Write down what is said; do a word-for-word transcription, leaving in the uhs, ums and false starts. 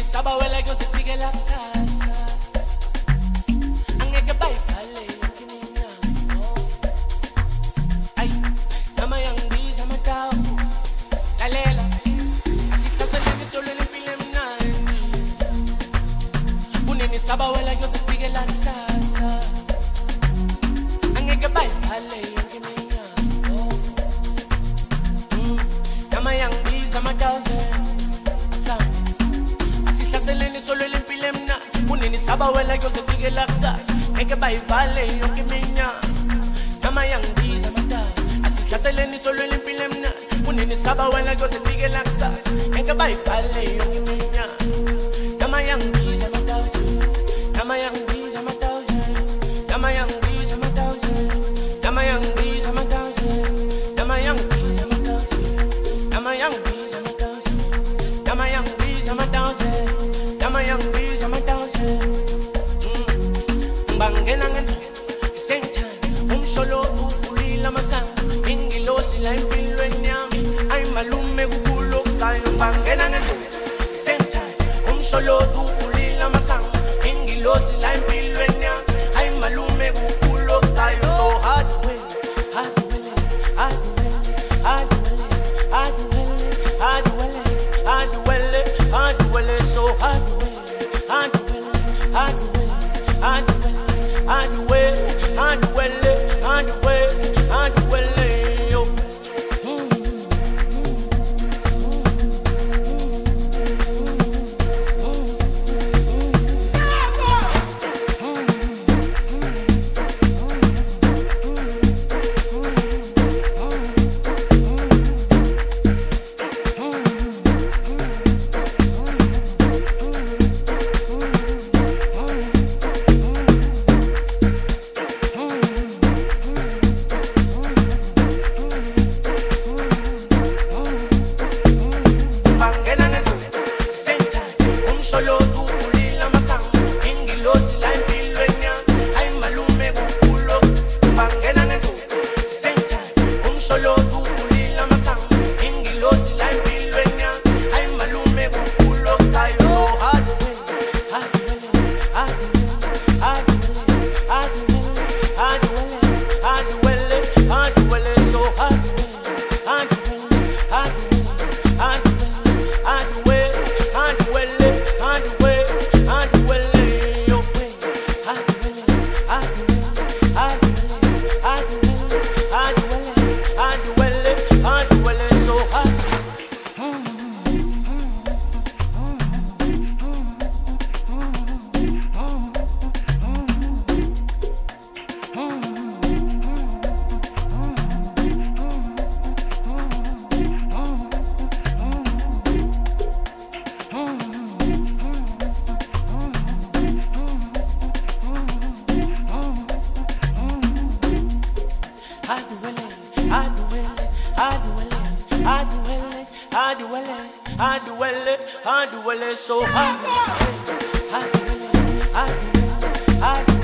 Saba wela yo se figue la salsa. Angeke bayivale yonke iminyango. Ay, nama yangibiza amatawu. Lalela, asihlasele solo lempilo emnandi. Kunini saba wela yo se figue la salsa. Angeke bayivale yonke iminyango. Nama yangibiza amatawu. Seleni solo limpile mna kunini saba wela yo se fike la kusasa ngeke bayivale yonke iminya nama yangibiza mata asihlaseleni solo limpile mna kunini saba wela yo se fike la kusasa ngeke bayivale yonke iminya nama yangibiza mata nama yangibiza mata nama yangibiza mata nama yangibiza mata nama yangibiza mata nama yangibiza mata nama yangibiza mata Nama young bees, I'm a thousand. Bangena and same time. Um solo uli la masan. Ingilosi la impilo enyami. I'm a lume gulo sign. Bangena and same time. Um solo uli la masan. Ingilosi la impilo enyami. I'm a lume gulo sign. So hard way, hard way, hard way, hard way, hard way, hard way, hard way, hard way, so hard. Hard way, hard way, hard way, hard way, hard way, hard way, hard way, yo. So hard, hard, hard, hard, hard.